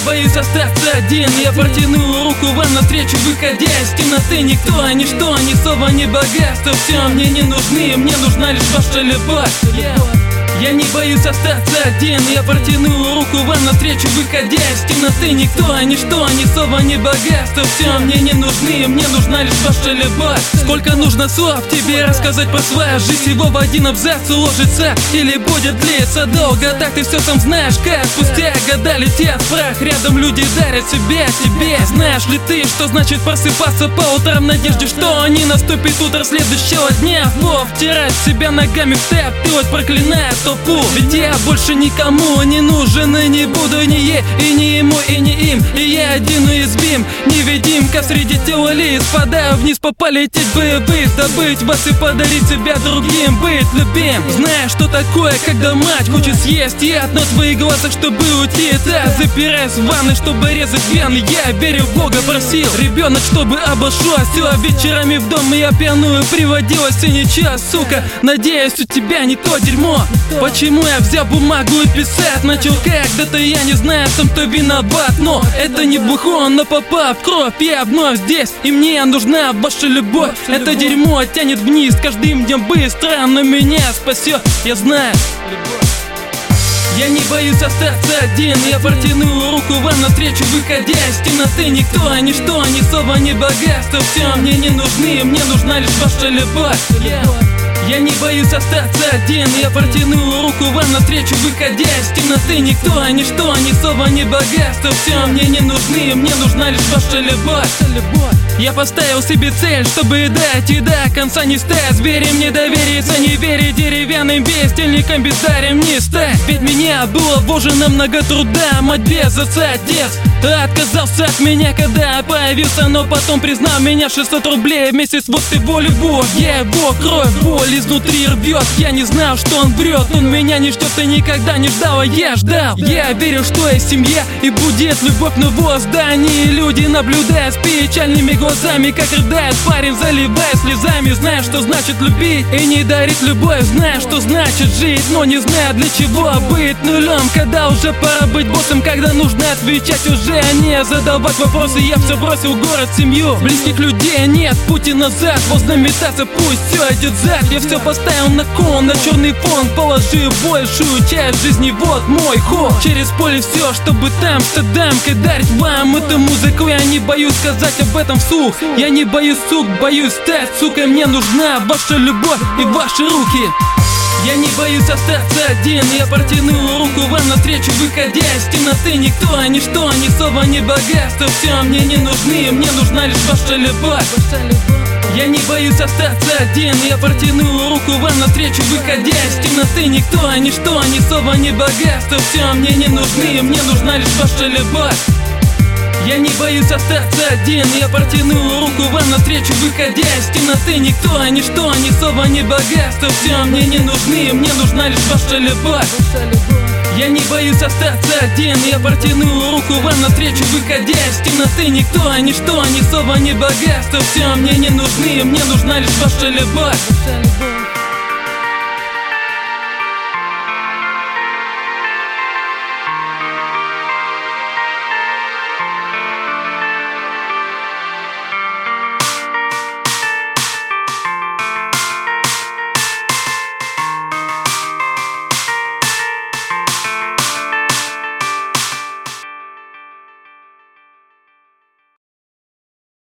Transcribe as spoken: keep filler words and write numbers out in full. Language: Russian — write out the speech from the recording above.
боюсь остаться один. Я протяну руку вам навстречу, выходя из темноты. Никто, ничто, ни слова, ни богатство, все мне не нужны, мне нужна лишь ваша любовь. Я не боюсь остаться один. Я протяну руку вам навстречу, выходя из темноты. Никто, ничто, ни слова, ни богатство, все мне не нужны, мне нужна лишь ваша любовь. Сколько нужно слов тебе рассказать про свою жизнь? Всего в один абзац уложится или будет длиться долго? Так ты все сам знаешь, как спустя года летят в прах. Рядом люди дарят себя тебе. Знаешь ли ты, что значит просыпаться по утрам в надежде, что не наступит утро следующего дня? Вов, втирать себя ногами в тэп, ты вот проклиная толпу. Ведь я больше никому не нужен и не буду ни ей, и не ему, и не им. И я один уязвим, невидимка среди тела лиц. Падаю вниз, полететь бы, быть, добыть вас и подарить себя другим. Быть любим, зная, что такое, когда мать хочет съесть яд на твоих глазах, чтобы уйти. Да, запираясь в ванной, чтобы резать вены. Я верю в Бога, просил ребенок, чтобы обошлось. А вечерами в дом я пьяную приводилась и ничего, сука. Надеюсь, у тебя не то дерьмо. Почему я взял бумагу и писать начал когда-то, я не знаю сам, кто виноват. Но это не бухло, но попав в кровь, я вновь здесь, и мне нужна ваша любовь. Это дерьмо тянет вниз каждым днем быстро, но меня спасет, я знаю. Я не боюсь остаться один. Я протяну руку вам навстречу, выходя из темноты. Никто, ничто, ни слова, ни богатство, все мне не нужны, мне нужна лишь ваша любовь. Я не боюсь остаться один. Я протяну руку вам навстречу, выходя из темноты. Никто, ничто, ни слова, ни богатство, все мне не нужны, мне нужна лишь ваша любовь. Я поставил себе цель, чтобы дойти до конца, не стать зверем, не довериться, не верить деревянным бездельникам, бездарем не стать. Ведь меня было вложено много труда, мать без отца, отец отказался от меня, когда появился, но потом признал меня. Шестьсот рублей в месяц, вот его любовь. Я его кровь, боль изнутри рвет. Я не знал, что он врет, он меня не ждет и никогда не ждал, а я ждал. Я верю, что есть семья и будет любовь, но в здании люди наблюдают с печальными глазами, как рыдает парень, заливая слезами. Зная, что значит любить и не дарить любовь, зная, что значит жить, но не зная для чего быть нулем. Когда уже пора быть боссом, когда нужно отвечать уже, а не задавать вопросы. Я все бросил, город, семью, близких людей нет пути назад. Поздно метаться, пусть все идет зад. Я все поставил на кон, на черный фон, положил большую часть жизни, вот мой ход. Через поле все, чтобы там с дамкой дарить вам эту музыку. Я не боюсь сказать об этом вслух. Я не боюсь, сук, боюсь стать сукой. Мне нужна ваша любовь и ваши руки. Я не боюсь остаться один. Я протяну руку вам навстречу, выходя из темноты. Никто, ничто, ни слова, ни богатство, все мне не нужны, мне нужна лишь ваша любовь. Я не боюсь остаться один. Я протяну руку вам навстречу, выходя из темноты. Никто, ничто, ни слова, ни богатство, все мне не нужны, мне нужна лишь ваша любовь. Я не боюсь остаться один. Я протяну руку вам навстречу, выходя из темноты. Никто, ничто, ни слова, ни богатство, все мне не нужны, мне нужна лишь ваша любовь. Я не боюсь остаться один. Я протяну руку вам навстречу, выходя из темноты. Никто, ничто, ни слова, ни богатство, все мне не нужны, мне нужна лишь ваша любовь.